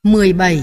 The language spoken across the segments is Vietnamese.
17.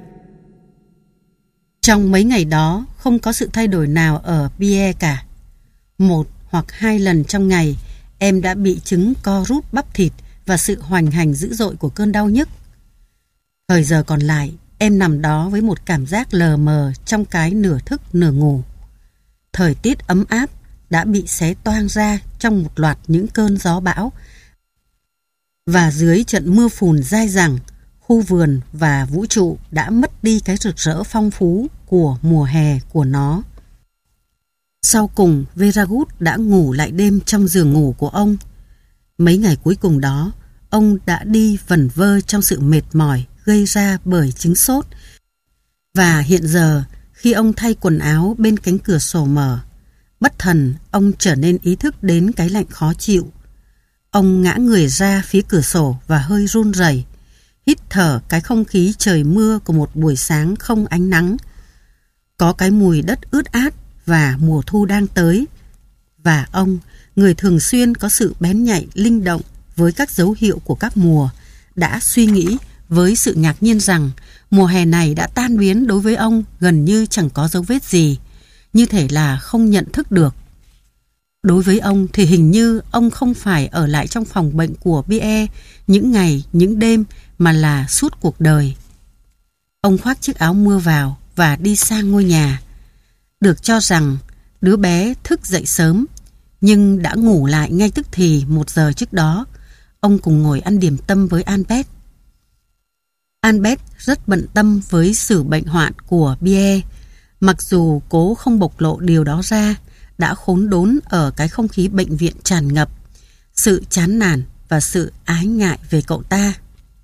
Trong mấy ngày đó không có sự thay đổi nào ở Pierre cả. 1 hoặc 2 lần trong ngày, em đã bị chứng co rút bắp thịt và sự hoành hành dữ dội của cơn đau nhức. Thời giờ còn lại, em nằm đó với một cảm giác lờ mờ trong cái nửa thức nửa ngủ. Thời tiết ấm áp đã bị xé toang ra trong một loạt những cơn gió bão, và dưới trận mưa phùn dai dẳng, khu vườn và vũ trụ đã mất đi cái rực rỡ phong phú của mùa hè của nó. Sau cùng, Véragut đã ngủ lại đêm trong giường ngủ của ông. Mấy ngày cuối cùng đó, ông đã đi vẩn vơ trong sự mệt mỏi gây ra bởi chứng sốt. Và hiện giờ, khi ông thay quần áo bên cánh cửa sổ mở, bất thần ông trở nên ý thức đến cái lạnh khó chịu. Ông ngã người ra phía cửa sổ và hơi run rẩy, hít thở cái không khí trời mưa của một buổi sáng không ánh nắng. Có cái mùi đất ướt át và mùa thu đang tới. Và ông, người thường xuyên có sự bén nhạy linh động với các dấu hiệu của các mùa, đã suy nghĩ với sự ngạc nhiên rằng mùa hè này đã tan biến đối với ông gần như chẳng có dấu vết gì, như thể là không nhận thức được. Đối với ông thì hình như ông không phải ở lại trong phòng bệnh của Pierre những ngày, những đêm, mà là suốt cuộc đời. Ông khoác chiếc áo mưa vào và đi sang ngôi nhà. Được cho rằng đứa bé thức dậy sớm, nhưng đã ngủ lại ngay tức thì 1 giờ trước đó. Ông cùng ngồi ăn điểm tâm với Albert. Albert rất bận tâm với sự bệnh hoạn của Pierre, mặc dù cố không bộc lộ điều đó ra, đã khốn đốn ở cái không khí bệnh viện tràn ngập, sự chán nản và sự ái ngại về cậu ta.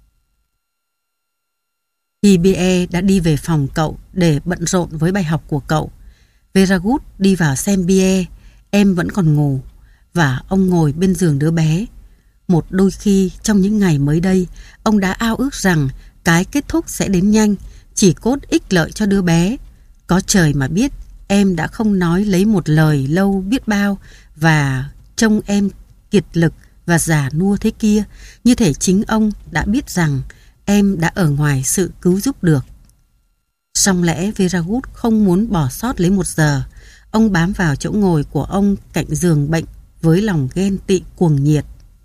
Khi Pierre đã đi về phòng cậu để bận rộn với bài học của cậu, Véragut đi vào xem Pierre. Em vẫn còn ngủ, và ông ngồi bên giường đứa bé. Một đôi khi trong những ngày mới đây, ông đã ao ước rằng cái kết thúc sẽ đến nhanh, chỉ cốt ích lợi cho đứa bé. Có trời mà biết, em đã không nói lấy một lời lâu biết bao, và trông em kiệt lực và già nua thế kia, như thể chính ông đã biết rằng em đã ở ngoài sự cứu giúp được. Song lẽ Véragut không muốn bỏ sót lấy 1 giờ. Ông bám vào chỗ ngồi của ông cạnh giường bệnh với lòng ghen tị cuồng nhiệt.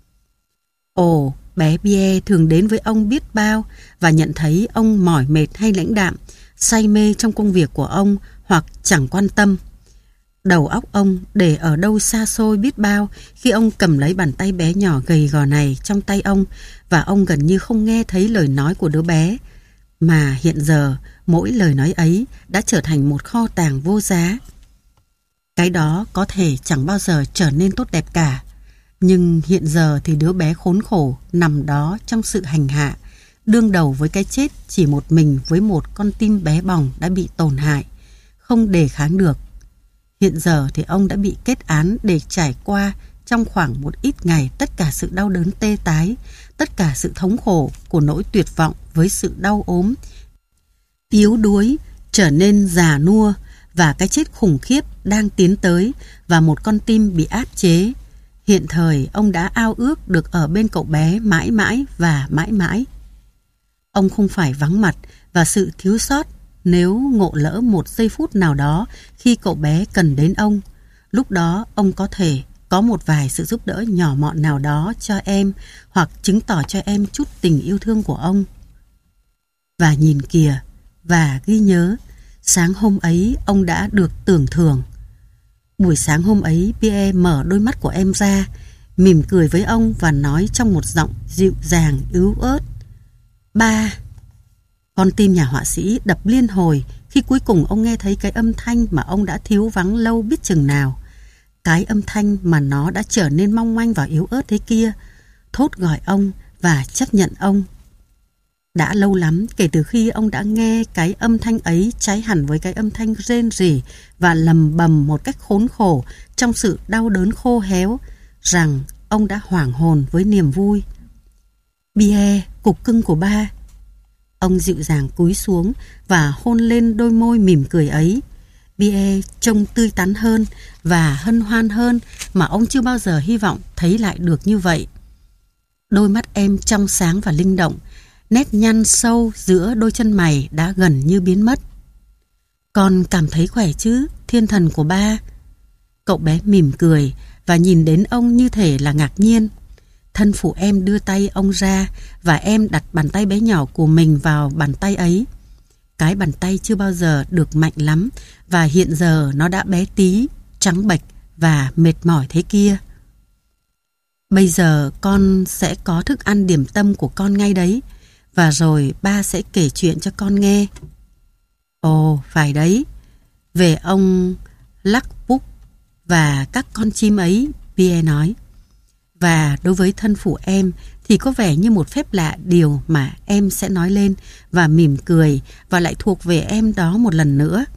Ồ, bé Pierre thường đến với ông biết bao và nhận thấy ông mỏi mệt hay lãnh đạm, say mê trong công việc của ông hoặc chẳng quan tâm. Đầu óc ông để ở đâu xa xôi biết bao khi ông cầm lấy bàn tay bé nhỏ gầy gò này trong tay ông, và ông gần như không nghe thấy lời nói của đứa bé, mà hiện giờ mỗi lời nói ấy đã trở thành một kho tàng vô giá. Cái đó có thể chẳng bao giờ trở nên tốt đẹp cả, nhưng hiện giờ thì đứa bé khốn khổ nằm đó trong sự hành hạ, đương đầu với cái chết chỉ một mình với một con tim bé bỏng đã bị tổn hại, không đề kháng được. Hiện giờ thì ông đã bị kết án để trải qua trong khoảng một ít ngày tất cả sự đau đớn tê tái, tất cả sự thống khổ của nỗi tuyệt vọng với sự đau ốm, yếu đuối, trở nên già nua, và cái chết khủng khiếp đang tiến tới, và một con tim bị áp chế. Hiện thời ông đã ao ước được ở bên cậu bé mãi mãi và mãi mãi. Ông không phải vắng mặt và sự thiếu sót nếu ngộ lỡ một giây phút nào đó khi cậu bé cần đến ông. Lúc đó ông có thể có một vài sự giúp đỡ nhỏ mọn nào đó cho em, hoặc chứng tỏ cho em chút tình yêu thương của ông. Và nhìn kìa, và ghi nhớ, sáng hôm ấy ông đã được tưởng thưởng. Buổi sáng hôm ấy, Pierre mở đôi mắt của em ra, mỉm cười với ông và nói trong một giọng dịu dàng yếu ớt: "Ba." Con tim nhà họa sĩ đập liên hồi khi cuối cùng ông nghe thấy cái âm thanh mà ông đã thiếu vắng lâu biết chừng nào. Cái âm thanh mà nó đã trở nên mong manh và yếu ớt thế kia, thốt gọi ông và chấp nhận ông. Đã lâu lắm kể từ khi ông đã nghe cái âm thanh ấy trái hẳn với cái âm thanh rên rỉ và lầm bầm một cách khốn khổ trong sự đau đớn khô héo, rằng ông đã hoảng hồn với niềm vui. "Pierre, cục cưng của ba." Ông dịu dàng cúi xuống và hôn lên đôi môi mỉm cười ấy. Pierre trông tươi tắn hơn và hân hoan hơn mà ông chưa bao giờ hy vọng thấy lại được như vậy. Đôi mắt em trong sáng và linh động. Nét nhăn sâu giữa đôi chân mày đã gần như biến mất. Con cảm thấy khỏe chứ, thiên thần của ba? Cậu bé mỉm cười và nhìn đến ông như thể là ngạc nhiên. Thân phụ em đưa tay ông ra và em đặt bàn tay bé nhỏ của mình vào bàn tay ấy. Cái bàn tay chưa bao giờ được mạnh lắm và hiện giờ nó đã bé tí, trắng bệch và mệt mỏi thế kia. Bây giờ con sẽ có thức ăn điểm tâm của con ngay đấy, và rồi ba sẽ kể chuyện cho con nghe. Ồ, phải đấy. Về ông Lackbúc và các con chim ấy, Pierre nói. Và đối với thân phụ em thì có vẻ như một phép lạ điều mà em sẽ nói lên và mỉm cười và lại thuộc về em đó một lần nữa.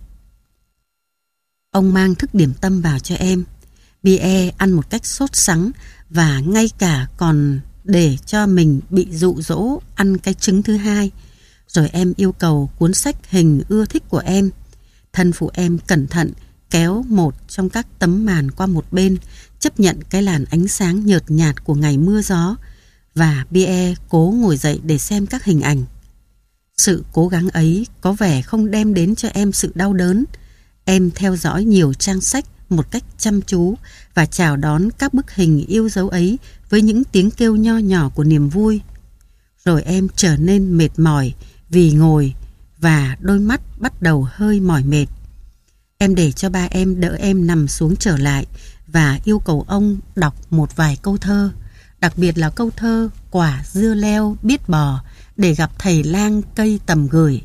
Ông mang thức điểm tâm vào cho em. Pierre ăn một cách sốt sắng và ngay cả còn để cho mình bị dụ dỗ ăn cái trứng thứ hai. Rồi em yêu cầu cuốn sách hình ưa thích của em. Thân phụ em cẩn thận kéo một trong các tấm màn qua một bên, chấp nhận cái làn ánh sáng nhợt nhạt của ngày mưa gió, và Pierre cố ngồi dậy để xem các hình ảnh. Sự cố gắng ấy có vẻ không đem đến cho em sự đau đớn. Em theo dõi nhiều trang sách một cách chăm chú và chào đón các bức hình yêu dấu ấy với những tiếng kêu nho nhỏ của niềm vui. Rồi em trở nên mệt mỏi vì ngồi và đôi mắt bắt đầu hơi mỏi mệt. Em để cho ba em đỡ em nằm xuống trở lại và yêu cầu ông đọc một vài câu thơ, đặc biệt là câu thơ Quả dưa leo biết bò để gặp thầy lang cây tầm gửi.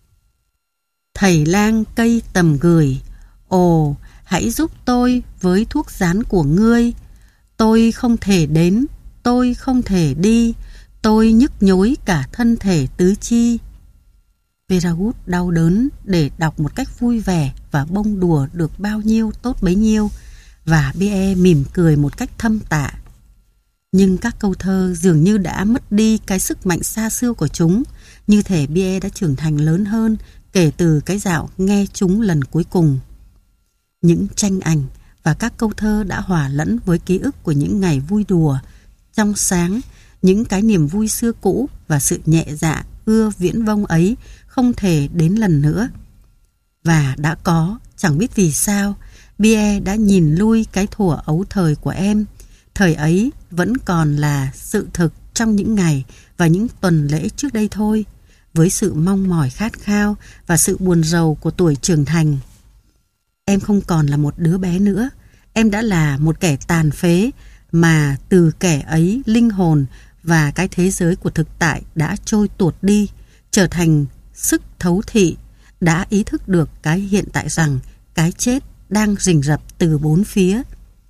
Thầy lang cây tầm gửi, ồ, hãy giúp tôi với thuốc rán của ngươi. Tôi không thể đến, tôi không thể đi, tôi nhức nhối cả thân thể tứ chi. Veragut đau đớn để đọc một cách vui vẻ và bông đùa được bao nhiêu tốt bấy nhiêu, và Pierre mỉm cười một cách thâm tạ. Nhưng các câu thơ dường như đã mất đi cái sức mạnh xa xưa của chúng, như thể Pierre đã trưởng thành lớn hơn kể từ cái dạo nghe chúng lần cuối cùng. Những tranh ảnh và các câu thơ đã hòa lẫn với ký ức của những ngày vui đùa, trong sáng, những cái niềm vui xưa cũ và sự nhẹ dạ ưa viễn vông ấy không thể đến lần nữa. Và đã có, chẳng biết vì sao, Pierre đã nhìn lui cái thuở ấu thời của em. Thời ấy vẫn còn là sự thực trong những ngày và những tuần lễ trước đây thôi, với sự mong mỏi khát khao và sự buồn rầu của tuổi trưởng thành. Em không còn là một đứa bé nữa, em đã là một kẻ tàn phế, mà từ kẻ ấy linh hồn và cái thế giới của thực tại đã trôi tuột đi, trở thành sức thấu thị, đã ý thức được cái hiện tại rằng cái chết đang rình rập từ bốn phía.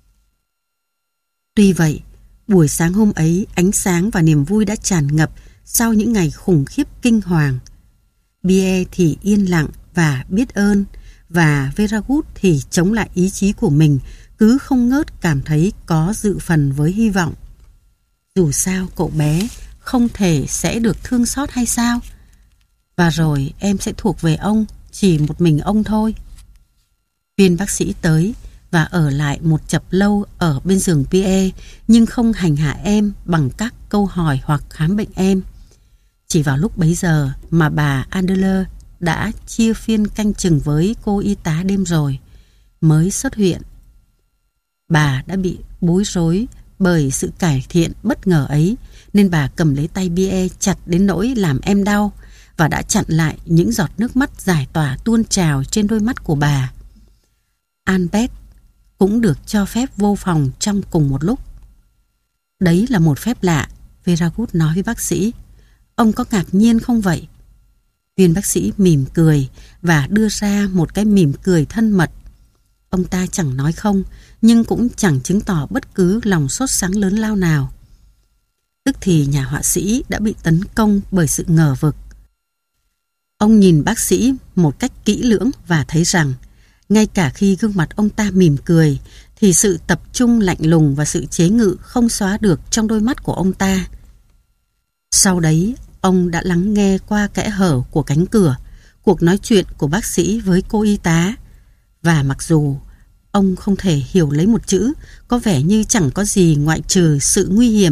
Tuy vậy, buổi sáng hôm ấy ánh sáng và niềm vui đã tràn ngập sau những ngày khủng khiếp kinh hoàng. Pierre thì yên lặng và biết ơn, và Veragut thì chống lại ý chí của mình, cứ không ngớt cảm thấy có dự phần với hy vọng. Dù sao cậu bé không thể sẽ được thương xót hay sao? Và rồi em sẽ thuộc về ông, chỉ một mình ông thôi. Viên bác sĩ tới và ở lại một chập lâu ở bên giường Pierre, nhưng không hành hạ em bằng các câu hỏi hoặc khám bệnh em. Chỉ vào lúc bấy giờ mà bà Adler đã chia phiên canh chừng với cô y tá đêm rồi mới xuất hiện. Bà đã bị bối rối bởi sự cải thiện bất ngờ ấy, nên bà cầm lấy tay Pierre chặt đến nỗi làm em đau và đã chặn lại những giọt nước mắt giải tỏa tuôn trào trên đôi mắt của bà. Albert cũng được cho phép vô phòng trong cùng một lúc. Đấy là một phép lạ, Veragut nói với bác sĩ. Ông có ngạc nhiên không vậy? Viên bác sĩ mỉm cười và đưa ra một cái mỉm cười thân mật. Ông ta chẳng nói không, nhưng cũng chẳng chứng tỏ bất cứ lòng sốt sắng lớn lao nào. Tức thì nhà họa sĩ đã bị tấn công bởi sự ngờ vực. Ông nhìn bác sĩ một cách kỹ lưỡng và thấy rằng ngay cả khi gương mặt ông ta mỉm cười thì sự tập trung lạnh lùng và sự chế ngự không xóa được trong đôi mắt của ông ta. Sau đấy, ông đã lắng nghe qua kẽ hở của cánh cửa cuộc nói chuyện của bác sĩ với cô y tá, và mặc dù ông không thể hiểu lấy một chữ, có vẻ như chẳng có gì ngoại trừ sự nguy hiểm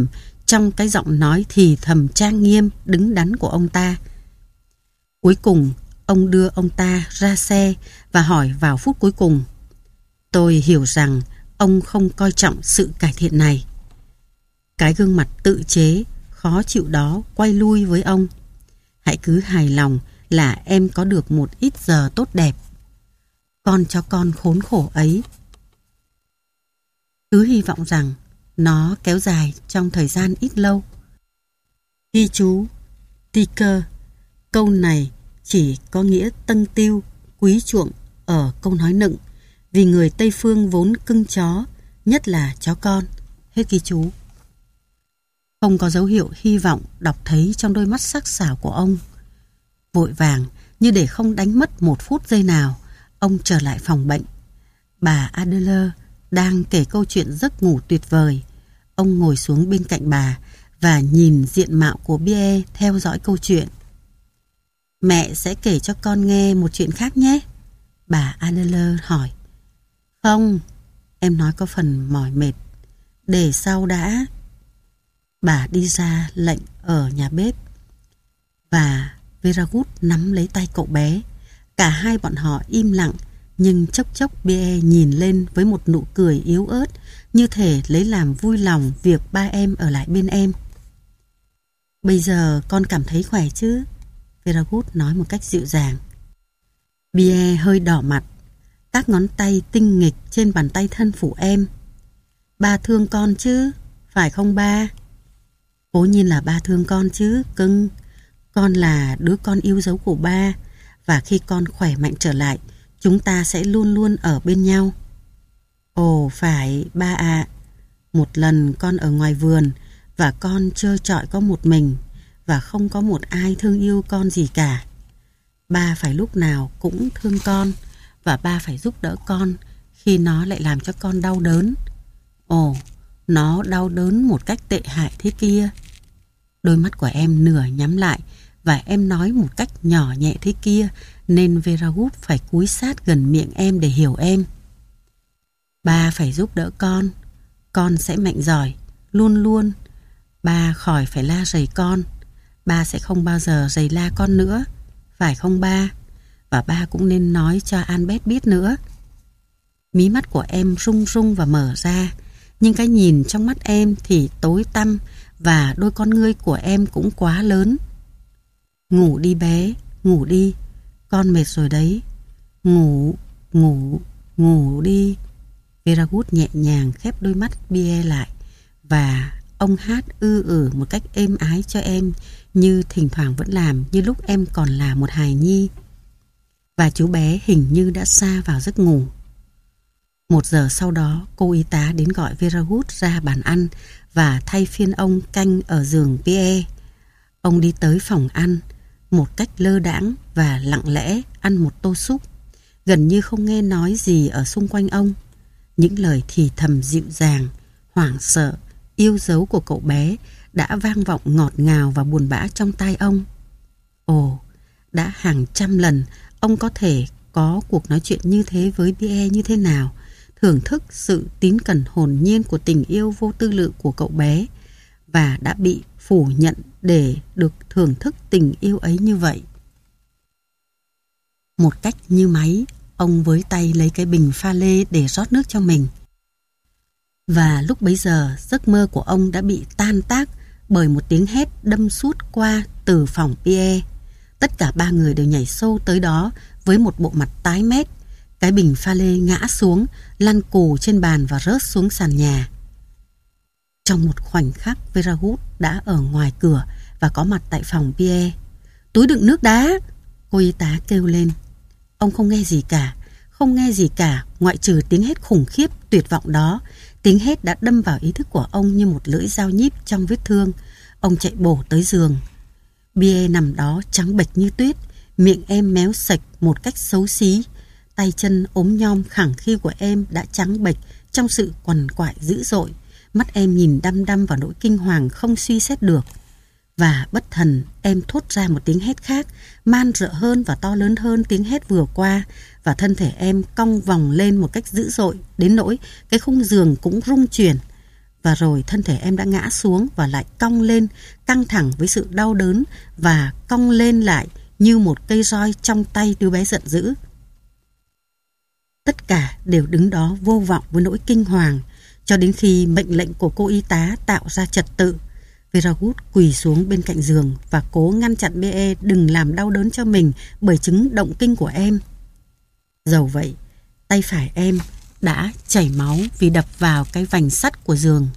trong cái giọng nói thì thầm trang nghiêm đứng đắn của ông ta. Cuối cùng, ông đưa ông ta ra xe và hỏi vào phút cuối cùng: "Tôi hiểu rằng ông không coi trọng sự cải thiện này." Cái gương mặt tự chế, khó chịu đó quay lui với ông: "Hãy cứ hài lòng là em có được một ít giờ tốt đẹp. Con chó con khốn khổ ấy, cứ hy vọng rằng nó kéo dài trong thời gian ít lâu." Ghi chú Ticker. Câu này chỉ có nghĩa tân tiêu, quý chuộng ở câu nói nựng, vì người Tây Phương vốn cưng chó, nhất là chó con. Hết ghi chú. Không có dấu hiệu hy vọng đọc thấy trong đôi mắt sắc sảo của ông. Vội vàng, như để không đánh mất một phút giây nào, ông trở lại phòng bệnh. Bà Adler đang kể câu chuyện giấc ngủ tuyệt vời. Ông ngồi xuống bên cạnh bà và nhìn diện mạo của Pierre theo dõi câu chuyện. "Mẹ sẽ kể cho con nghe một chuyện khác nhé?" bà Adler hỏi. "Không," em nói có phần mỏi mệt. "Để sau đã." Bà đi ra lệnh ở nhà bếp và Veragut nắm lấy tay cậu bé. Cả hai bọn họ im lặng, nhưng chốc chốc Pierre nhìn lên với một nụ cười yếu ớt, như thể lấy làm vui lòng việc ba em ở lại bên em. "Bây giờ con cảm thấy khỏe chứ?" Veragut nói một cách dịu dàng. Pierre hơi đỏ mặt, các ngón tay tinh nghịch trên bàn tay thân phụ em. "Ba thương con chứ, phải không ba?" "Cố nhiên là ba thương con chứ, cưng. Con là đứa con yêu dấu của ba, và khi con khỏe mạnh trở lại, chúng ta sẽ luôn luôn ở bên nhau." "Ồ phải, ba ạ. Một lần con ở ngoài vườn và con trơ trọi có một mình và không có một ai thương yêu con gì cả. Ba phải lúc nào cũng thương con và ba phải giúp đỡ con khi nó lại làm cho con đau đớn. Ồ, nó đau đớn một cách tệ hại thế kia." Đôi mắt của em nửa nhắm lại và em nói một cách nhỏ nhẹ thế kia, nên Veragut phải cúi sát gần miệng em để hiểu em. "Ba phải giúp đỡ con sẽ mạnh giỏi, luôn luôn. Ba khỏi phải la rầy con. Ba sẽ không bao giờ rầy la con nữa, phải không ba? Và ba cũng nên nói cho Albert biết nữa." Mí mắt của em rung rung và mở ra, nhưng cái nhìn trong mắt em thì tối tăm và đôi con ngươi của em cũng quá lớn. "Ngủ đi bé, ngủ đi. Con mệt rồi đấy. Ngủ đi." Veragut nhẹ nhàng khép đôi mắt Pierre lại và ông hát một cách êm ái cho em, như thỉnh thoảng vẫn làm như lúc em còn là một hài nhi. Và chú bé hình như đã sa vào giấc ngủ. 1 giờ sau đó, cô y tá đến gọi Veragut ra bàn ăn và thay phiên ông canh ở giường Pierre. Ông đi tới phòng ăn một cách lơ đãng và lặng lẽ ăn một tô súp, gần như không nghe nói gì ở xung quanh ông. Những lời thì thầm dịu dàng, hoảng sợ, yêu dấu của cậu bé đã vang vọng ngọt ngào và buồn bã trong tai ông. Ồ, đã hàng trăm lần ông có thể có cuộc nói chuyện như thế với Pierre như thế nào, thưởng thức sự tín cẩn hồn nhiên của tình yêu vô tư lự của cậu bé, và đã bị phủ nhận để được thưởng thức tình yêu ấy như vậy. Một cách như máy, ông với tay lấy cái bình pha lê để rót nước cho mình. Và lúc bấy giờ, giấc mơ của ông đã bị tan tác bởi một tiếng hét đâm suốt qua từ phòng Pierre. Tất cả ba người đều nhảy xô tới đó với một bộ mặt tái mét. Cái bình pha lê ngã xuống, lăn cù trên bàn và rớt xuống sàn nhà. Trong một khoảnh khắc, Veragut đã ở ngoài cửa và có mặt tại phòng Pierre. "Túi đựng nước đá!" cô y tá kêu lên. Ông không nghe gì cả ngoại trừ tiếng hét khủng khiếp tuyệt vọng đó. Tiếng hét đã đâm vào ý thức của ông như một lưỡi dao nhíp trong vết thương. Ông chạy bổ tới giường. Pierre nằm đó trắng bệch như tuyết, miệng em méo sạch một cách xấu xí. Tay chân ốm nhom khẳng khiu của em đã trắng bệch trong sự quằn quại dữ dội. Mắt em nhìn đăm đăm vào nỗi kinh hoàng không suy xét được. Và bất thần em thốt ra một tiếng hét khác, man rợ hơn và to lớn hơn tiếng hét vừa qua, và thân thể em cong vòng lên một cách dữ dội đến nỗi cái khung giường cũng rung chuyển. Và rồi thân thể em đã ngã xuống và lại cong lên, căng thẳng với sự đau đớn và cong lên lại như một cây roi trong tay đứa bé giận dữ. Tất cả đều đứng đó vô vọng với nỗi kinh hoàng, cho đến khi mệnh lệnh của cô y tá tạo ra trật tự. Veragut quỳ xuống bên cạnh giường và cố ngăn chặn BE đừng làm đau đớn cho mình bởi chứng động kinh của em. Dầu vậy, tay phải em đã chảy máu vì đập vào cái vành sắt của giường.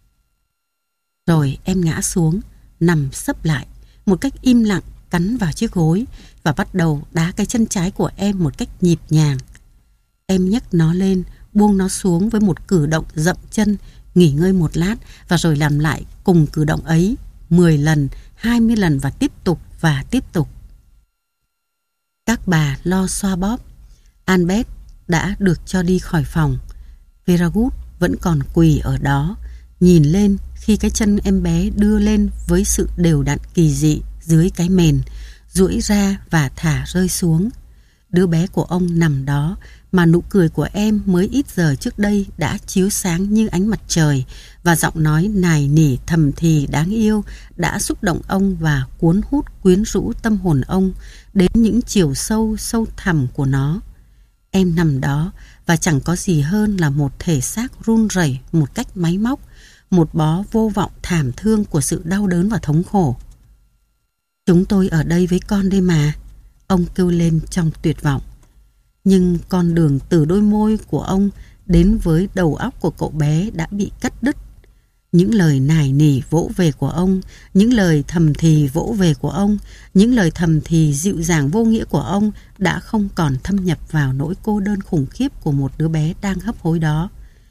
Rồi em ngã xuống, nằm sấp lại, một cách im lặng cắn vào chiếc gối và bắt đầu đá cái chân trái của em một cách nhịp nhàng. Em nhấc nó lên, buông nó xuống với một cử động dậm chân, nghỉ ngơi một lát và rồi làm lại cùng cử động ấy 10 lần, 20 lần và tiếp tục. Các bà lo xoa bóp. Albert đã được cho đi khỏi phòng. Veragut vẫn còn quỳ ở đó, nhìn lên khi cái chân em bé đưa lên với sự đều đặn kỳ dị dưới cái mền, duỗi ra và thả rơi xuống. Đứa bé của ông nằm đó mà nụ cười của em mới ít giờ trước đây đã chiếu sáng như ánh mặt trời, và giọng nói nài nỉ thầm thì đáng yêu đã xúc động ông và cuốn hút quyến rũ tâm hồn ông đến những chiều sâu thẳm của nó. Em nằm đó và chẳng có gì hơn là một thể xác run rẩy một cách máy móc, một bó vô vọng thảm thương của sự đau đớn và thống khổ. Chúng tôi ở đây với con đây mà, ông kêu lên trong tuyệt vọng. Nhưng con đường từ đôi môi của ông đến với đầu óc của cậu bé đã bị cắt đứt. Những lời nài nỉ vỗ về của ông, những lời thầm thì vỗ về của ông, những lời thầm thì dịu dàng vô nghĩa của ông đã không còn thâm nhập vào nỗi cô đơn khủng khiếp của một đứa bé đang hấp hối đó.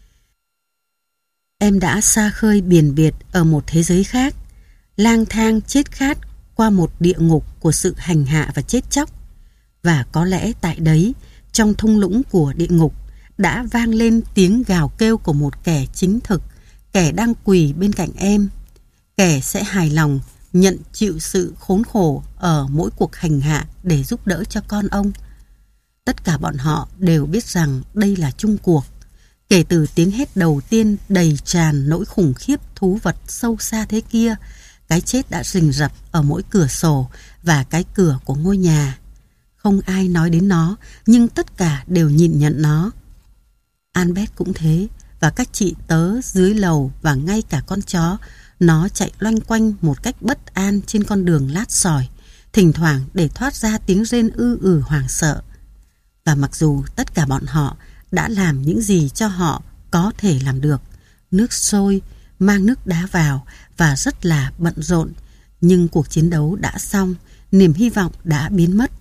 Em đã xa khơi biển biệt ở một thế giới khác, lang thang chết khát qua một địa ngục của sự hành hạ và chết chóc. Và có lẽ tại đấy, trong thung lũng của địa ngục, đã vang lên tiếng gào kêu của một kẻ chính thực, kẻ đang quỳ bên cạnh em. Kẻ sẽ hài lòng nhận chịu sự khốn khổ ở mỗi cuộc hành hạ để giúp đỡ cho con ông. Tất cả bọn họ đều biết rằng đây là chung cuộc. Kể từ tiếng hét đầu tiên đầy tràn nỗi khủng khiếp thú vật sâu xa thế kia, cái chết đã rình rập ở mỗi cửa sổ và cái cửa của ngôi nhà. Không ai nói đến nó, nhưng tất cả đều nhìn nhận nó. Albert cũng thế, và các chị tớ dưới lầu và ngay cả con chó, nó chạy loanh quanh một cách bất an trên con đường lát sỏi, thỉnh thoảng để thoát ra tiếng rên hoảng sợ. Và mặc dù tất cả bọn họ đã làm những gì cho họ có thể làm được, nước sôi, mang nước đá vào và rất là bận rộn, nhưng cuộc chiến đấu đã xong, niềm hy vọng đã biến mất.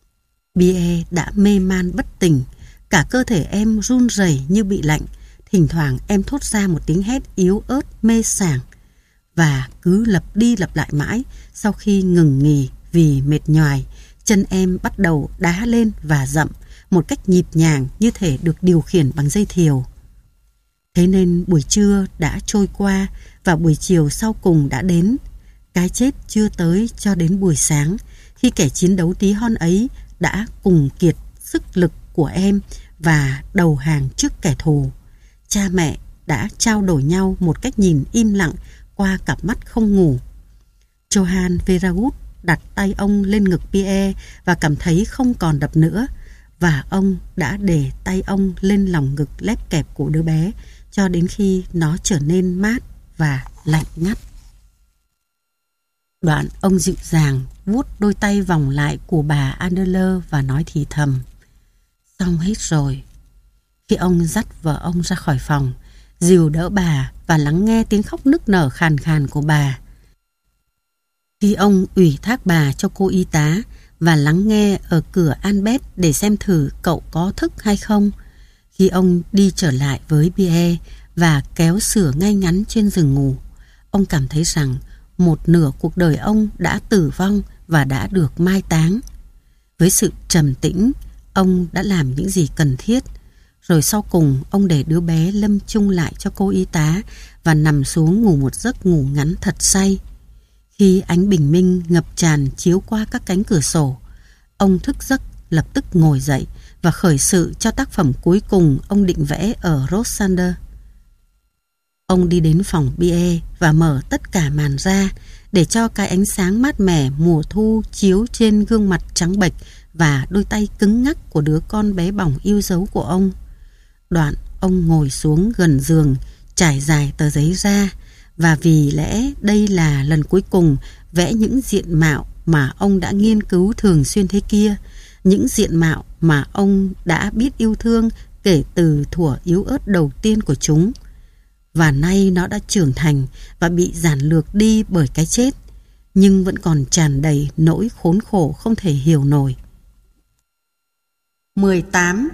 Bie đã mê man bất tỉnh, cả cơ thể em run rẩy như bị lạnh, thỉnh thoảng em thốt ra một tiếng hét yếu ớt mê sảng, và cứ lặp đi lặp lại mãi. Sau khi ngừng nghỉ vì mệt nhoài, chân em bắt đầu đá lên và dậm một cách nhịp nhàng như thể được điều khiển bằng dây thiều. Thế nên buổi trưa đã trôi qua và buổi chiều sau cùng đã đến. Cái chết chưa tới cho đến buổi sáng, khi kẻ chiến đấu tí hon ấy đã cùng kiệt sức lực của em và đầu hàng trước kẻ thù. Cha mẹ đã trao đổi nhau một cách nhìn im lặng qua cặp mắt không ngủ. Johann Veragut đặt tay ông lên ngực Pierre và cảm thấy không còn đập nữa, và ông đã để tay ông lên lòng ngực lép kẹp của đứa bé cho đến khi nó trở nên mát và lạnh ngắt. Đoạn ông dịu dàng vuốt đôi tay vòng lại của bà Adler và nói thì thầm: xong hết rồi. Khi ông dắt vợ ông ra khỏi phòng, dìu đỡ bà và lắng nghe tiếng khóc nức nở khàn khàn của bà. Khi ông ủy thác bà cho cô y tá và lắng nghe ở cửa Albert để xem thử cậu có thức hay không, khi ông đi trở lại với Pierre và kéo sửa ngay ngắn trên giường ngủ, ông cảm thấy rằng một nửa cuộc đời ông đã tử vong và đã được mai táng. Với sự trầm tĩnh, ông đã làm những gì cần thiết. Rồi sau cùng ông để đứa bé lâm chung lại cho cô y tá và nằm xuống ngủ một giấc ngủ ngắn thật say. Khi ánh bình minh ngập tràn chiếu qua các cánh cửa sổ, ông thức giấc lập tức ngồi dậy và khởi sự cho tác phẩm cuối cùng ông định vẽ ở Rossander. Ông đi đến phòng bia và mở tất cả màn ra để cho cái ánh sáng mát mẻ mùa thu chiếu trên gương mặt trắng bệch và đôi tay cứng ngắc của đứa con bé bỏng yêu dấu của ông. Đoạn ông ngồi xuống gần giường, trải dài tờ giấy ra, và vì lẽ đây là lần cuối cùng vẽ những diện mạo mà ông đã nghiên cứu thường xuyên thế kia, những diện mạo mà ông đã biết yêu thương kể từ thuở yếu ớt đầu tiên của chúng. Và nay nó đã trưởng thành và bị giản lược đi bởi cái chết, nhưng vẫn còn tràn đầy nỗi khốn khổ không thể hiểu nổi. 18.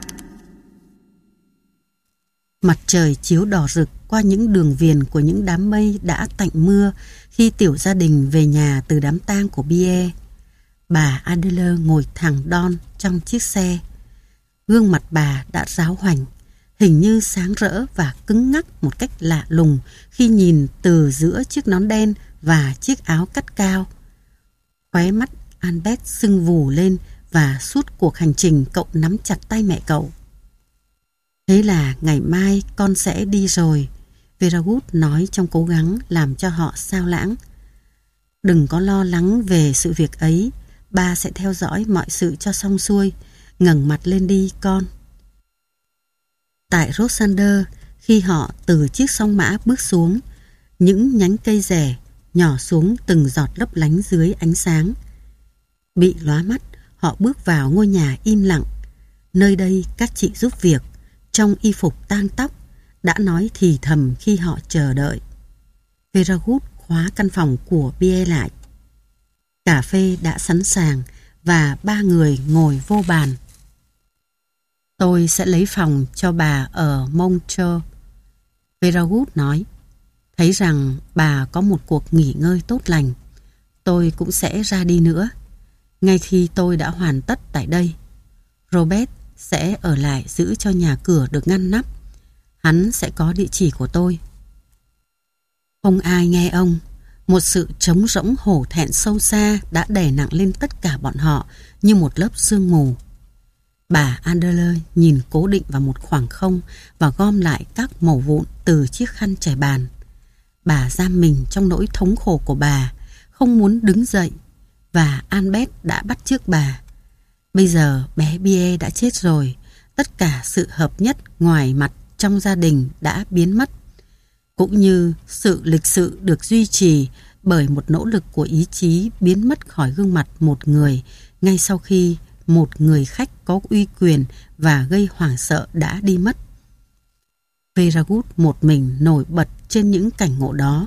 Mặt trời chiếu đỏ rực qua những đường viền của những đám mây đã tạnh mưa khi tiểu gia đình về nhà từ đám tang của Pierre. Bà Adele ngồi thẳng đon trong chiếc xe. Gương mặt bà đã ráo hoảnh, hình như sáng rỡ và cứng ngắc một cách lạ lùng khi nhìn từ giữa chiếc nón đen và chiếc áo cắt cao. Khóe mắt Albert sưng vù lên và suốt cuộc hành trình cậu nắm chặt tay mẹ cậu. Thế là ngày mai con sẽ đi rồi, Veragut nói trong cố gắng làm cho họ xao lãng. Đừng có lo lắng về sự việc ấy, ba sẽ theo dõi mọi sự cho xong xuôi. Ngẩng mặt lên đi con. Tại Rosander, khi họ từ chiếc song mã bước xuống, những nhánh cây rẻ nhỏ xuống từng giọt lấp lánh dưới ánh sáng. Bị lóa mắt, họ bước vào ngôi nhà im lặng. Nơi đây các chị giúp việc, trong y phục tang tóc, đã nói thì thầm khi họ chờ đợi. Veragut khóa căn phòng của Pierre lại. Cà phê đã sẵn sàng và ba người ngồi vô bàn. Tôi sẽ lấy phòng cho bà ở Montreux, Veragut nói. Thấy rằng bà có một cuộc nghỉ ngơi tốt lành, tôi cũng sẽ ra đi nữa. Ngay khi tôi đã hoàn tất tại đây, Robert sẽ ở lại giữ cho nhà cửa được ngăn nắp. Hắn sẽ có địa chỉ của tôi. Không ai nghe ông. Một sự trống rỗng hổ thẹn sâu xa đã đè nặng lên tất cả bọn họ như một lớp sương mù. Bà Adele nhìn cố định vào một khoảng không và gom lại các mẩu vụn từ chiếc khăn trải bàn. Bà giam mình trong nỗi thống khổ của bà, không muốn đứng dậy, và Albert đã bắt chước bà. Bây giờ bé Pierre đã chết rồi, tất cả sự hợp nhất ngoài mặt trong gia đình đã biến mất, cũng như sự lịch sự được duy trì bởi một nỗ lực của ý chí biến mất khỏi gương mặt một người ngay sau khi một người khách có uy quyền và gây hoảng sợ đã đi mất. Veragut một mình nổi bật trên những cảnh ngộ đó,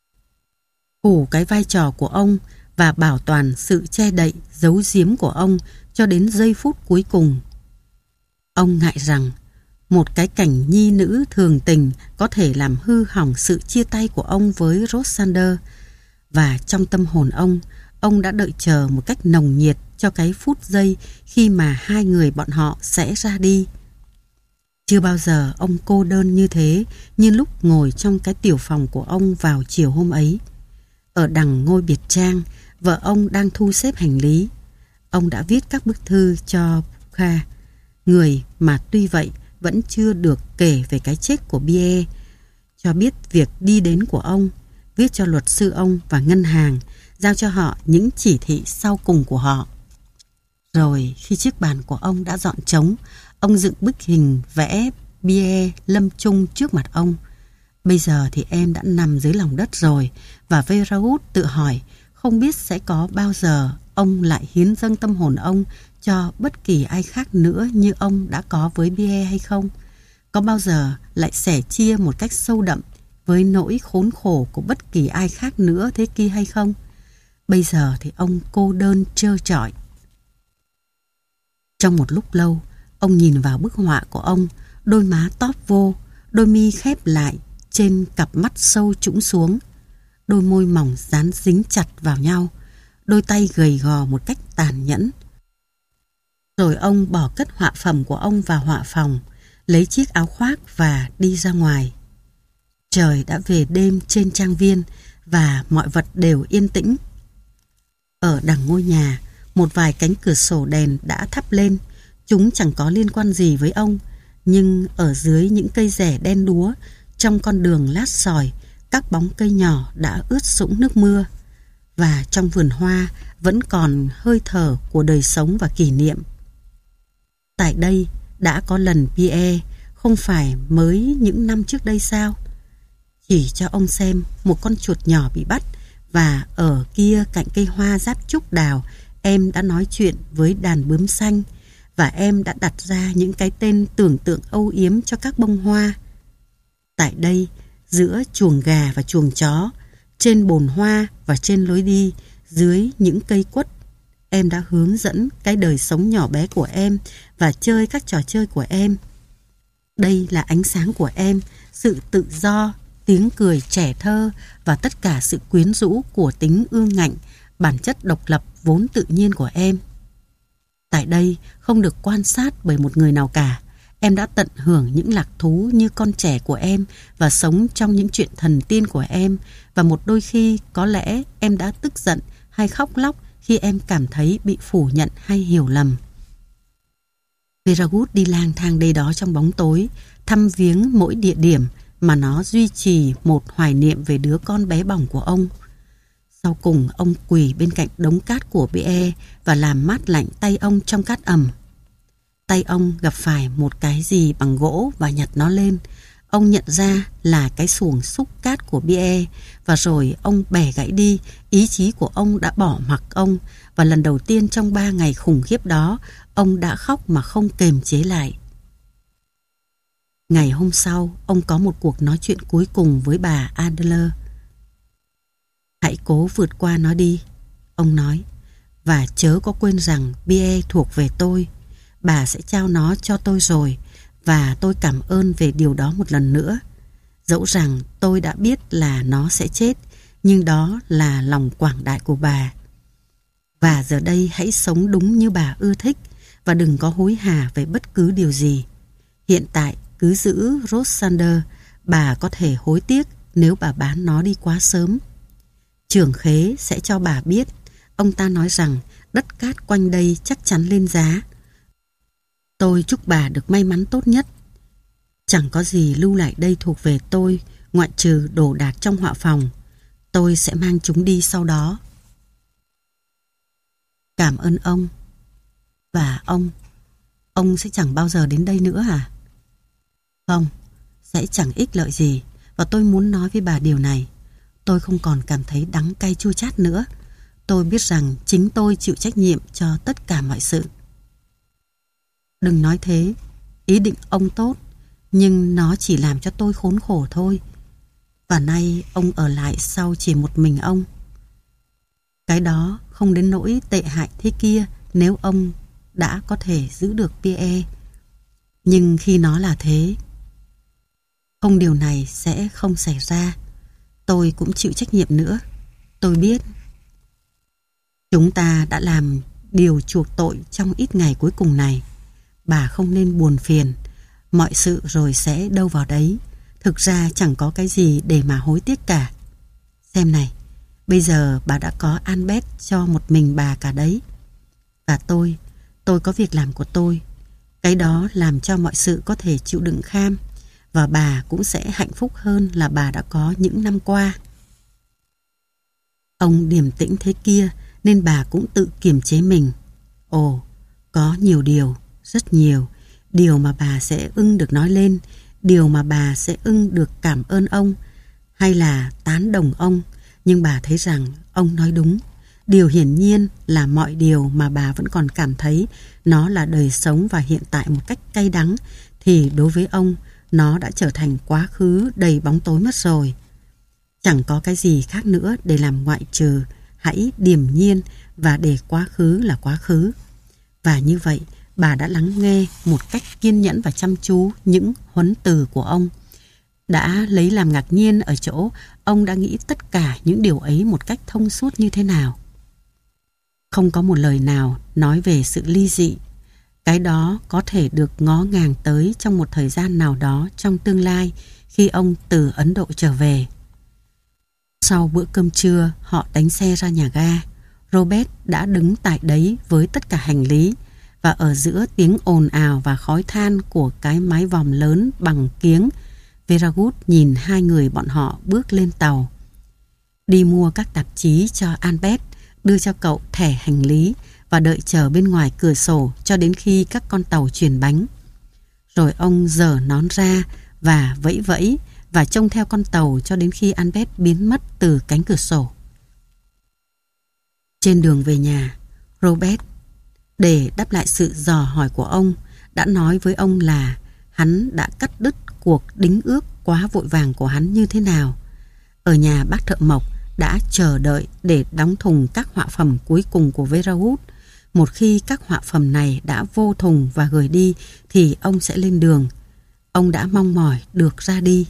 phủ cái vai trò của ông và bảo toàn sự che đậy giấu giếm của ông cho đến giây phút cuối cùng. Ông ngại rằng một cái cảnh nhi nữ thường tình có thể làm hư hỏng sự chia tay của ông với Rosander, và trong tâm hồn ông đã đợi chờ một cách nồng nhiệt cho cái phút giây khi mà hai người bọn họ sẽ ra đi. Chưa bao giờ ông cô đơn như thế như lúc ngồi trong cái tiểu phòng của ông vào chiều hôm ấy. Ở đằng ngôi biệt trang, vợ ông đang thu xếp hành lý. Ông đã viết các bức thư cho Bukha, người mà tuy vậy vẫn chưa được kể về cái chết của Pierre, cho biết việc đi đến của ông, viết cho luật sư ông và ngân hàng, giao cho họ những chỉ thị sau cùng của họ. Rồi khi chiếc bàn của ông đã dọn trống, ông dựng bức hình vẽ Pierre lâm chung trước mặt ông. Bây giờ thì em đã nằm dưới lòng đất rồi, và Veragut tự hỏi không biết sẽ có bao giờ ông lại hiến dâng tâm hồn ông cho bất kỳ ai khác nữa như ông đã có với Pierre hay không? Có bao giờ lại sẻ chia một cách sâu đậm với nỗi khốn khổ của bất kỳ ai khác nữa thế kia hay không? Bây giờ thì ông cô đơn trơ trọi. Trong một lúc lâu, ông nhìn vào bức họa của ông, đôi má tóp vô, đôi mi khép lại trên cặp mắt sâu trũng xuống, đôi môi mỏng dán dính chặt vào nhau, đôi tay gầy gò một cách tàn nhẫn. Rồi ông bỏ cất họa phẩm của ông vào họa phòng, lấy chiếc áo khoác và đi ra ngoài. Trời đã về đêm trên trang viên và mọi vật đều yên tĩnh. Ở đằng ngôi nhà, một vài cánh cửa sổ đèn đã thắp lên. Chúng chẳng có liên quan gì với ông, nhưng ở dưới những cây rẻ đen đúa, Trong con đường lát sỏi, các bóng cây nhỏ đã ướt sũng nước mưa. Và trong vườn hoa vẫn còn hơi thở của đời sống và kỷ niệm. Tại đây đã có lần Pierre, không phải mới những năm trước đây sao? Chỉ cho ông xem một con chuột nhỏ bị bắt, và ở kia cạnh cây hoa giáp trúc đào, em đã nói chuyện với đàn bướm xanh, và em đã đặt ra những cái tên tưởng tượng âu yếm cho các bông hoa. Tại đây, giữa chuồng gà và chuồng chó, trên bồn hoa và trên lối đi, dưới những cây quất, em đã hướng dẫn cái đời sống nhỏ bé của em và chơi các trò chơi của em. Đây là ánh sáng của em, sự tự do, tiếng cười trẻ thơ và tất cả sự quyến rũ của tính ương ngạnh, bản chất độc lập vốn tự nhiên của em. Tại đây không được quan sát bởi một người nào cả. Em đã tận hưởng những lạc thú như con trẻ của em và sống trong những chuyện thần tiên của em, và một đôi khi có lẽ em đã tức giận hay khóc lóc khi em cảm thấy bị phủ nhận hay hiểu lầm. Viragut đi lang thang đây đó trong bóng tối, thăm viếng mỗi địa điểm mà nó duy trì một hoài niệm về đứa con bé bỏng của ông. Sau cùng ông quỳ bên cạnh đống cát của Pierre và làm mát lạnh tay ông trong cát ẩm. Tay ông gặp phải một cái gì bằng gỗ và nhặt nó lên. Ông nhận ra là cái xuồng xúc cát của Pierre, và rồi ông bẻ gãy đi. Ý chí của ông đã bỏ mặc ông, và lần đầu tiên trong 3 ngày khủng khiếp đó, ông đã khóc mà không kềm chế lại. Ngày hôm sau, ông có một cuộc nói chuyện cuối cùng với bà Adler. Hãy cố vượt qua nó đi, ông nói, và chớ có quên rằng Pierre thuộc về tôi. Bà sẽ trao nó cho tôi rồi, và tôi cảm ơn về điều đó một lần nữa. Dẫu rằng tôi đã biết là nó sẽ chết, nhưng đó là lòng quảng đại của bà. Và giờ đây hãy sống đúng như bà ưa thích, và đừng có hối hả về bất cứ điều gì. Hiện tại cứ giữ Rosander, bà có thể hối tiếc nếu bà bán nó đi quá sớm. Trưởng khế sẽ cho bà biết, ông ta nói rằng đất cát quanh đây chắc chắn lên giá. Tôi chúc bà được may mắn tốt nhất. Chẳng có gì lưu lại đây thuộc về tôi, ngoại trừ đồ đạc trong họa phòng. Tôi sẽ mang chúng đi sau đó. Cảm ơn ông. Và ông sẽ chẳng bao giờ đến đây nữa à? Không, sẽ chẳng ích lợi gì. Và tôi muốn nói với bà điều này. Tôi không còn cảm thấy đắng cay chua chát nữa. Tôi biết rằng chính tôi chịu trách nhiệm cho tất cả mọi sự. Đừng nói thế. Ý định ông tốt, nhưng nó chỉ làm cho tôi khốn khổ thôi. Và nay ông ở lại sau chỉ một mình ông. Cái đó không đến nỗi tệ hại thế kia nếu ông đã có thể giữ được Pierre. Nhưng khi nó là thế, không, điều này sẽ không xảy ra. Tôi cũng chịu trách nhiệm nữa. Tôi biết. Chúng ta đã làm điều chuộc tội trong ít ngày cuối cùng này. Bà không nên buồn phiền. Mọi sự rồi sẽ đâu vào đấy. Thực ra chẳng có cái gì để mà hối tiếc cả. Xem này, bây giờ bà đã có Albert cho một mình bà cả đấy. Và tôi có việc làm của tôi. Cái đó làm cho mọi sự có thể chịu đựng kham. Và bà cũng sẽ hạnh phúc hơn là bà đã có những năm qua. Ông điềm tĩnh thế kia nên bà cũng tự kiềm chế mình. Ồ, có nhiều điều, rất nhiều, điều mà bà sẽ ưng được nói lên, điều mà bà sẽ ưng được cảm ơn ông, hay là tán đồng ông. Nhưng bà thấy rằng ông nói đúng. Điều hiển nhiên là mọi điều mà bà vẫn còn cảm thấy nó là đời sống và hiện tại một cách cay đắng, thì đối với ông, nó đã trở thành quá khứ đầy bóng tối mất rồi. Chẳng có cái gì khác nữa để làm ngoại trừ hãy điềm nhiên và để quá khứ là quá khứ. Và như vậy, bà đã lắng nghe một cách kiên nhẫn và chăm chú những huấn từ của ông. Đã lấy làm ngạc nhiên ở chỗ ông đã nghĩ tất cả những điều ấy một cách thông suốt như thế nào. Không có một lời nào nói về sự ly dị. Cái đó có thể được ngó ngàng tới trong một thời gian nào đó trong tương lai khi ông từ Ấn Độ trở về. Sau bữa cơm trưa, họ đánh xe ra nhà ga. Robert đã đứng tại đấy với tất cả hành lý, và ở giữa tiếng ồn ào và khói than của cái mái vòm lớn bằng kiếng Veragut nhìn hai người bọn họ bước lên tàu. Đi mua các tạp chí cho Albert, đưa cho cậu thẻ hành lý và đợi chờ bên ngoài cửa sổ cho đến khi các con tàu chuyển bánh. Rồi ông giở nón ra và vẫy vẫy và trông theo con tàu cho đến khi Albert biến mất từ cánh cửa sổ. Trên đường về nhà, Robert, để đáp lại sự dò hỏi của ông, đã nói với ông là hắn đã cắt đứt cuộc đính ước quá vội vàng của hắn như thế nào. Ở nhà bác thợ mộc đã chờ đợi để đóng thùng các họa phẩm cuối cùng của Veragut. Một khi các họa phẩm này đã vô thùng và gửi đi thì ông sẽ lên đường. Ông đã mong mỏi được ra đi.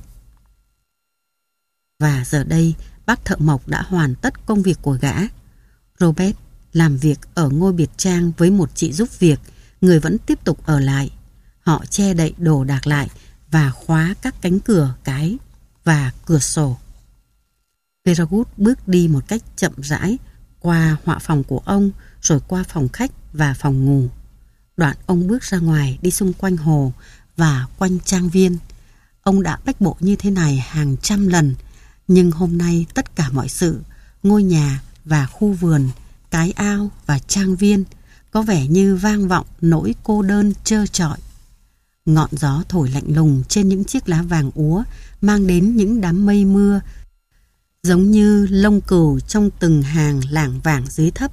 Và giờ đây bác thợ mộc đã hoàn tất công việc của gã. Robert làm việc ở ngôi biệt trang với một chị giúp việc, người vẫn tiếp tục ở lại. Họ che đậy đồ đạc lại và khóa các cánh cửa cái và cửa sổ. Veragut bước đi một cách chậm rãi qua họa phòng của ông, rồi qua phòng khách và phòng ngủ. Đoạn ông bước ra ngoài đi xung quanh hồ và quanh trang viên. Ông đã bách bộ như thế này hàng trăm lần, nhưng hôm nay tất cả mọi sự, ngôi nhà và khu vườn, cái ao và trang viên, có vẻ như vang vọng nỗi cô đơn trơ trọi. Ngọn gió thổi lạnh lùng trên những chiếc lá vàng úa mang đến những đám mây mưa giống như lông cừu trong từng hàng lảng vảng dưới thấp.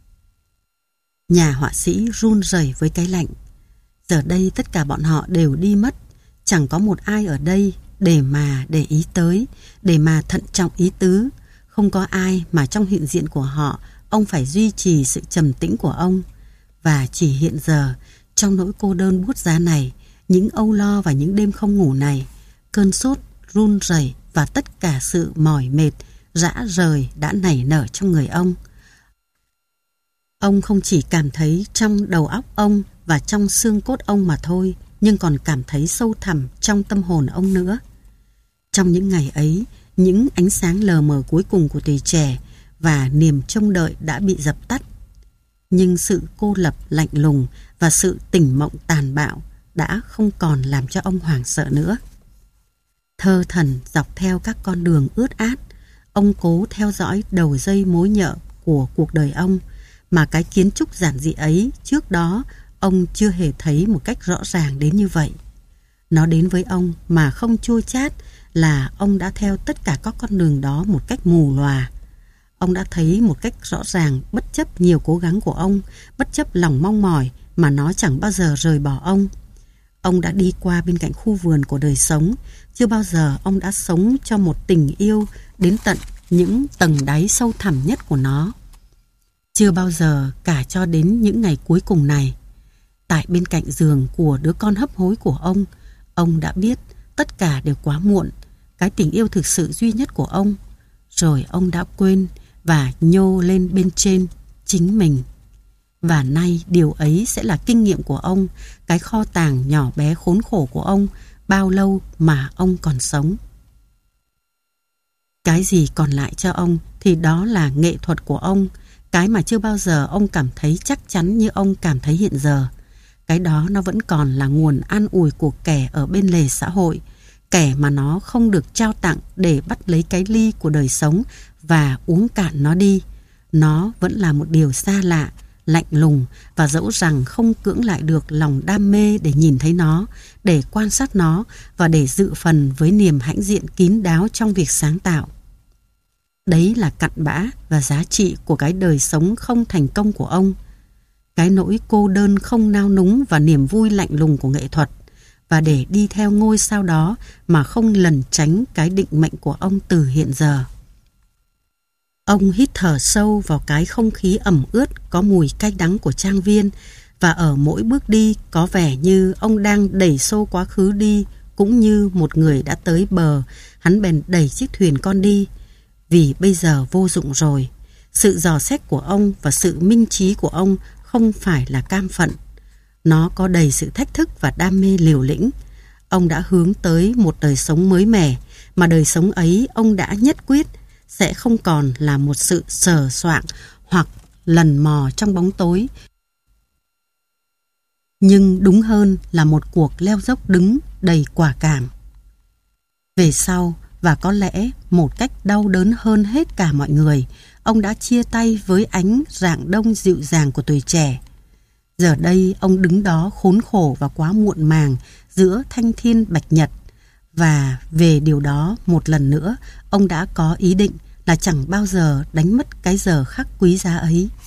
Nhà họa sĩ run rẩy với cái lạnh. Giờ đây tất cả bọn họ đều đi mất, chẳng có một ai ở đây để ý tới, để mà thận trọng ý tứ. Không có ai mà trong hiện diện của họ ông phải duy trì sự trầm tĩnh của ông. Và chỉ hiện giờ, trong nỗi cô đơn buốt giá này, những âu lo và những đêm không ngủ này, cơn sốt, run rẩy và tất cả sự mỏi mệt, rã rời đã nảy nở trong người ông. Ông không chỉ cảm thấy trong đầu óc ông và trong xương cốt ông mà thôi, nhưng còn cảm thấy sâu thẳm trong tâm hồn ông nữa. Trong những ngày ấy, những ánh sáng lờ mờ cuối cùng của tuổi trẻ và niềm trông đợi đã bị dập tắt. Nhưng sự cô lập lạnh lùng và sự tỉnh mộng tàn bạo đã không còn làm cho ông hoảng sợ nữa. Thơ thẩn dọc theo các con đường ướt át, ông cố theo dõi đầu dây mối nhợ của cuộc đời ông, mà cái kiến trúc giản dị ấy trước đó ông chưa hề thấy một cách rõ ràng đến như vậy. Nó đến với ông mà không chua chát là ông đã theo tất cả các con đường đó một cách mù lòa. Ông đã thấy một cách rõ ràng bất chấp nhiều cố gắng của ông, bất chấp lòng mong mỏi mà nó chẳng bao giờ rời bỏ ông. Ông đã đi qua bên cạnh khu vườn của đời sống. Chưa bao giờ ông đã sống cho một tình yêu đến tận những tầng đáy sâu thẳm nhất của nó. Chưa bao giờ cả cho đến những ngày cuối cùng này. Tại bên cạnh giường của đứa con hấp hối của ông đã biết tất cả đều quá muộn, cái tình yêu thực sự duy nhất của ông. Rồi ông đã quên và nhô lên bên trên chính mình. Và nay điều ấy sẽ là kinh nghiệm của ông, cái kho tàng nhỏ bé khốn khổ của ông, bao lâu mà ông còn sống. Cái gì còn lại cho ông thì đó là nghệ thuật của ông, cái mà chưa bao giờ ông cảm thấy chắc chắn như ông cảm thấy hiện giờ. Cái đó nó vẫn còn là nguồn an ủi của kẻ ở bên lề xã hội, kẻ mà nó không được trao tặng để bắt lấy cái ly của đời sống và uống cạn nó đi. Nó vẫn là một điều xa lạ, lạnh lùng, và dẫu rằng không cưỡng lại được lòng đam mê để nhìn thấy nó, để quan sát nó và để dự phần với niềm hãnh diện kín đáo trong việc sáng tạo. Đấy là cặn bã và giá trị của cái đời sống không thành công của ông. Cái nỗi cô đơn không nao núng và niềm vui lạnh lùng của nghệ thuật. Và để đi theo ngôi sao đó mà không lẩn tránh cái định mệnh của ông từ hiện giờ. Ông hít thở sâu vào cái không khí ẩm ướt có mùi cay đắng của trang viên, và ở mỗi bước đi có vẻ như ông đang đẩy xô quá khứ đi, cũng như một người đã tới bờ, hắn bèn đẩy chiếc thuyền con đi, vì bây giờ vô dụng rồi. Sự dò xét của ông và sự minh trí của ông không phải là cam phận. Nó có đầy sự thách thức và đam mê liều lĩnh. Ông đã hướng tới một đời sống mới mẻ, mà đời sống ấy ông đã nhất quyết sẽ không còn là một sự sờ soạng hoặc lần mò trong bóng tối, nhưng đúng hơn là một cuộc leo dốc đứng đầy quả cảm. Về sau, và có lẽ một cách đau đớn hơn hết cả mọi người, ông đã chia tay với ánh rạng đông dịu dàng của tuổi trẻ. Giờ đây ông đứng đó khốn khổ và quá muộn màng giữa thanh thiên bạch nhật. Và về điều đó một lần nữa, ông đã có ý định là chẳng bao giờ đánh mất cái giờ khắc quý giá ấy.